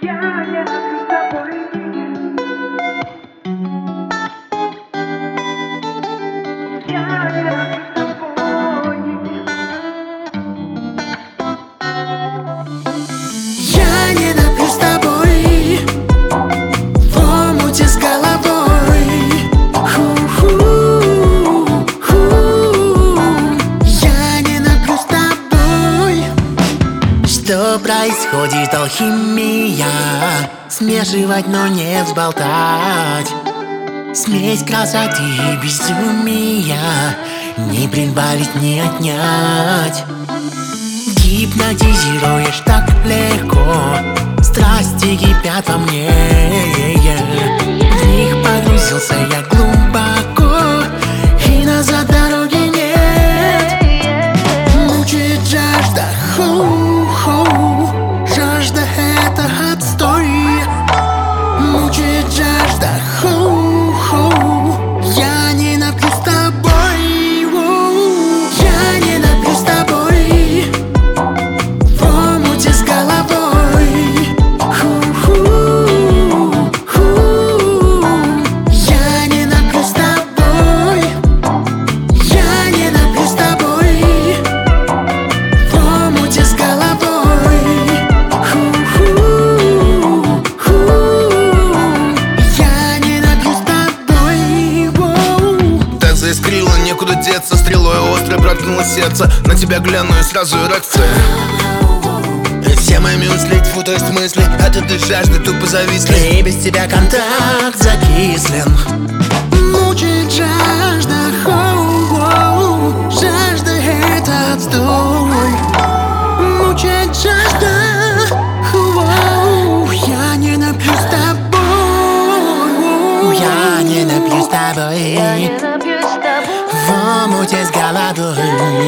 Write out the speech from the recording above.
Я не хочу с тобой. Я не хочу с тобой. Я не напью с тобой в омуте с головой. Ху-ху-ху. Я не напью с тобой. Что происходит, алхимия? Смешивать, но не взболтать. Смесь красоты и безумия, не прибавить, не отнять. Гипнотизируешь так легко, страсти кипят во мне. В них погрузился я глубоко, и назад дороги нет. Мучает жажда, хоу-хоу. Жажда — это отстой. Мучает жажда, хоу-хоу. Я не напью с тобой, воу. Я не напью с тобой в омуте с головой. Ху-ху-ху. Я не напью с тобой. Я не напью с тобой в омуте с головой. Ху-ху-ху. Я не напью с тобой, воу. Так заискрило, некуда деться. Стрелой острой проткнуло сердце. На тебя гляну и сразу эрекция. Все мои мысли, тьфу, то есть мысли от этой жажды тупо зависли. И без тебя контакт закислен. Мучает жажда, хоу-воу. Жажда — это отстой. Мучает жажда, хоу-воу. Я не напью с тобой. Я не напью с тобой в омуте с головой.